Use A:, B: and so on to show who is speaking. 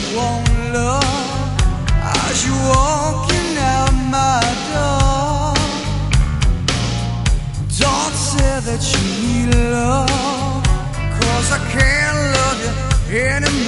A: want love as you're walking out my door. Don't say that you need love, 'cause I can't love you anymore.